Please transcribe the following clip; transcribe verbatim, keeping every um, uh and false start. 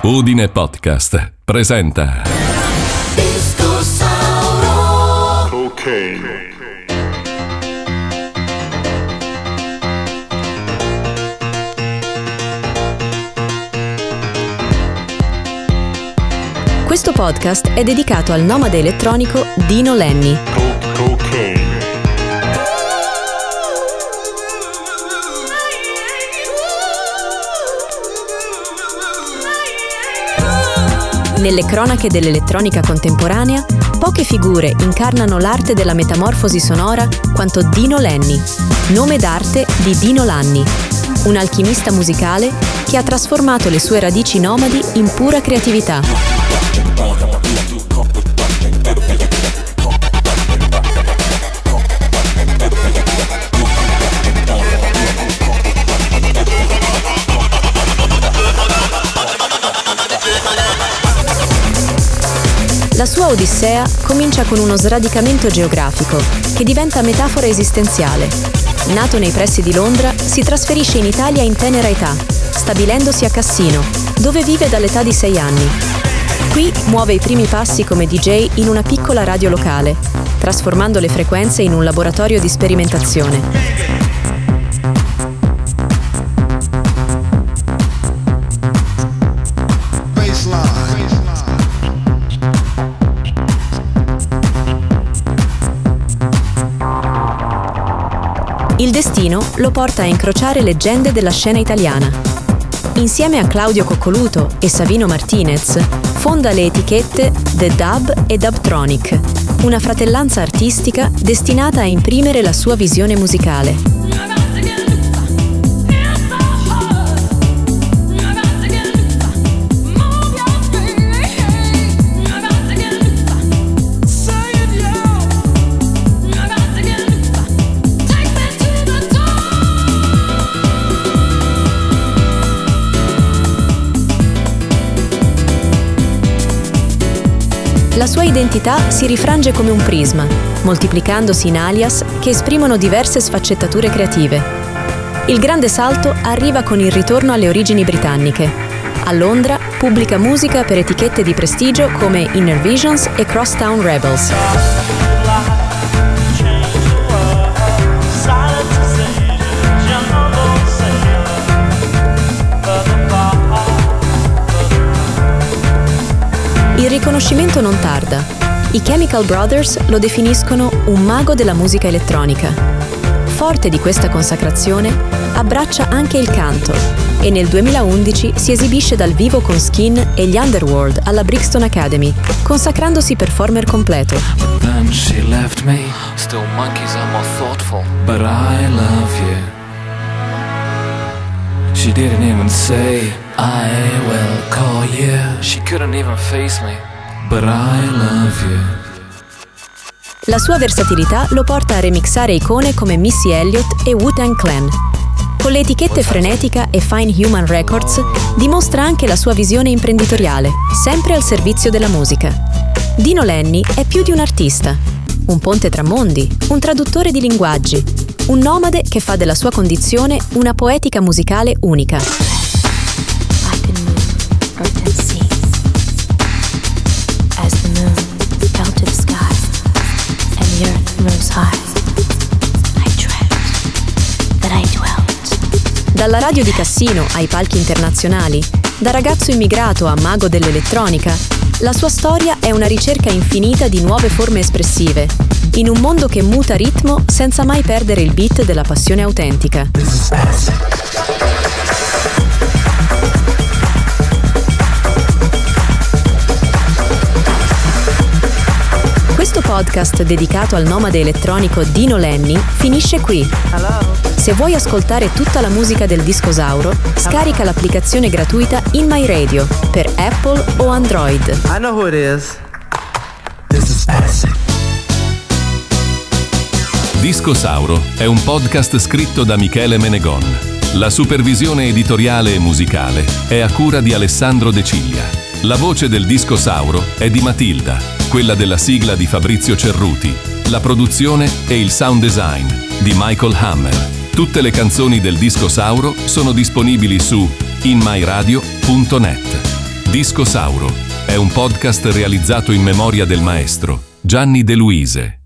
Udine Podcast presenta Discosauro Cocaine. Questo podcast è dedicato al nomade elettronico Dino Lenny. Co- cocaine. Nelle cronache dell'elettronica contemporanea, poche figure incarnano l'arte della metamorfosi sonora quanto Dino Lenny, nome d'arte di Dino Lanni, un alchimista musicale che ha trasformato le sue radici nomadi in pura creatività. La sua odissea comincia con uno sradicamento geografico che diventa metafora esistenziale. Nato nei pressi di Londra, si trasferisce in Italia in tenera età, stabilendosi a Cassino, dove vive dall'età di sei anni. Qui muove i primi passi come D J in una piccola radio locale, trasformando le frequenze in un laboratorio di sperimentazione. Il destino lo porta a incrociare leggende della scena italiana. Insieme a Claudio Coccoluto e Savino Martinez, fonda le etichette The Dub e Dubtronic, una fratellanza artistica destinata a imprimere la sua visione musicale. La sua identità si rifrange come un prisma, moltiplicandosi in alias che esprimono diverse sfaccettature creative. Il grande salto arriva con il ritorno alle origini britanniche. A Londra pubblica musica per etichette di prestigio come Inner Visions e Crosstown Rebels. Il riconoscimento non tarda. I Chemical Brothers lo definiscono un mago della musica elettronica. Forte di questa consacrazione, abbraccia anche il canto e nel duemilaundici si esibisce dal vivo con Skin e gli Underworld alla Brixton Academy, consacrandosi performer completo. Then she left me. Still monkeys are more thoughtful, but I love you. She didn't even say I will call you. She couldn't even face me, but I love you. La sua versatilità lo porta a remixare icone come Missy Elliott e Wu-Tang Clan. Con le etichette Frenetica e Fine Human Records dimostra anche la sua visione imprenditoriale, sempre al servizio della musica. Dino Lenny è più di un artista, un ponte tra mondi, un traduttore di linguaggi, un nomade che fa della sua condizione una poetica musicale unica. Dalla radio di Cassino ai palchi internazionali, da ragazzo immigrato a mago dell'elettronica, la sua storia è una ricerca infinita di nuove forme espressive, in un mondo che muta ritmo senza mai perdere il beat della passione autentica. Questo podcast dedicato al nomade elettronico Dino Lenny finisce qui. Se vuoi ascoltare tutta la musica del Discosauro, scarica l'applicazione gratuita In My Radio per Apple o Android. I know who it is. This is acid. Discosauro è un podcast scritto da Michele Menegon. La supervisione editoriale e musicale è a cura di Alessandro De Ciglia. La voce del Discosauro è di Matilda, quella della sigla di Fabrizio Cerruti, la produzione e il sound design di Michael Hammer. Tutte le canzoni del Discosauro sono disponibili su in my radio punto net. Disco Sauro è un podcast realizzato in memoria del maestro Gianni De Luise.